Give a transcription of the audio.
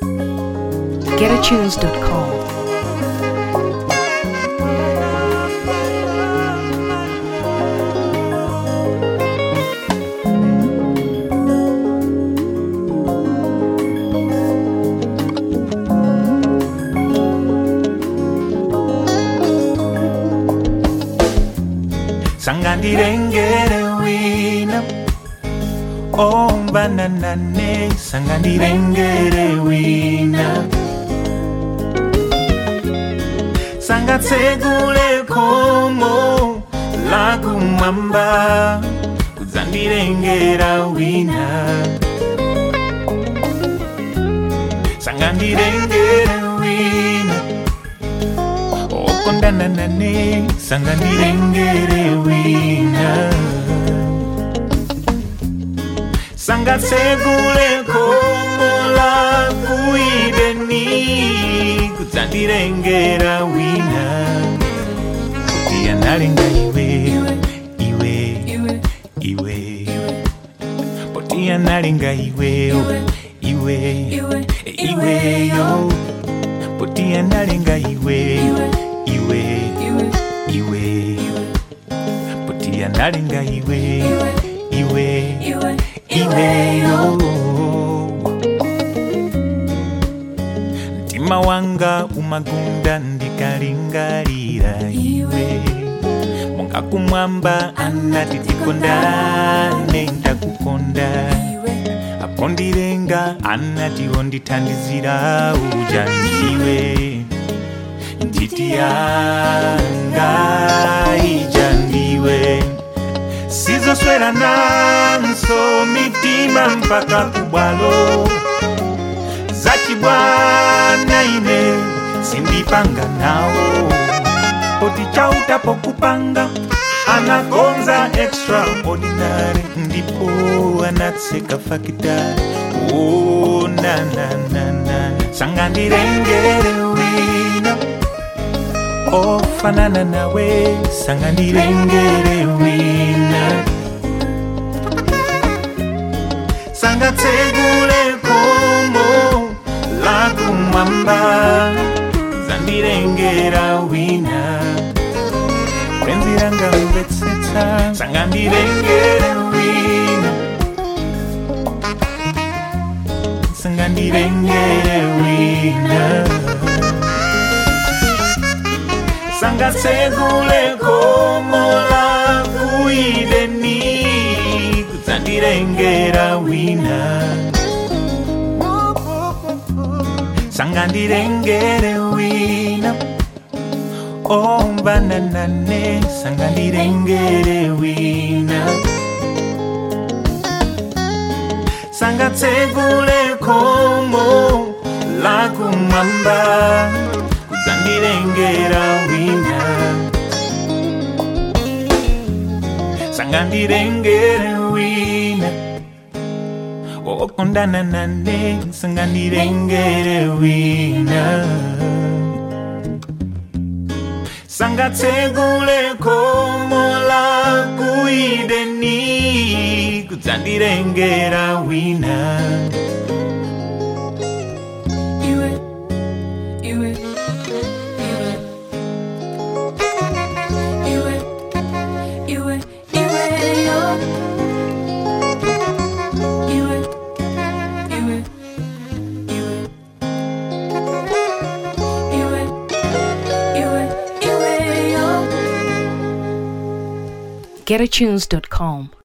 GetAtunes.com. Sangandirengere wina ombananane sangandirengere wina sangatsegule komo lakumamba kuzandirengera wina sangandirengere wina okondananane sangandirengere wina sangatsegule komo lakuideni kuzandirengera wina kuti analenga iwe poti analenga iweyo poti analenga iweyo poti analenga iweyo mtima wanga umagunda ndikalingalira iwe monga kumwamba anati tikondane ndakukonda apo ndilenga anati ondithandizira uja ndiwe ntiti yanga ija ndiwe sizoswera nanso mitima mpaka kubwalo zachibwana ine sindipanga nawo poti chautapo kupanga anakonza extraordinary ndipo anatseka fakitari oh na sangandirengere wina ofanana nawe sangandirengere wina sangatsegule komo lakumamba zandirengera wina kwenziranga mvetsetsa sangandirengere wina sangandirengere wina sangatsegule komo lakuideni kuzandirengera wina sangandirengere wina ombananane sangandirengere wina sangatsegule komo lakumamba kuzandirengera wina sangandirengere wina okondananane sangandirengere wina sangatsegule komo lakuideni kuzandirengera wina GetAtunes.com.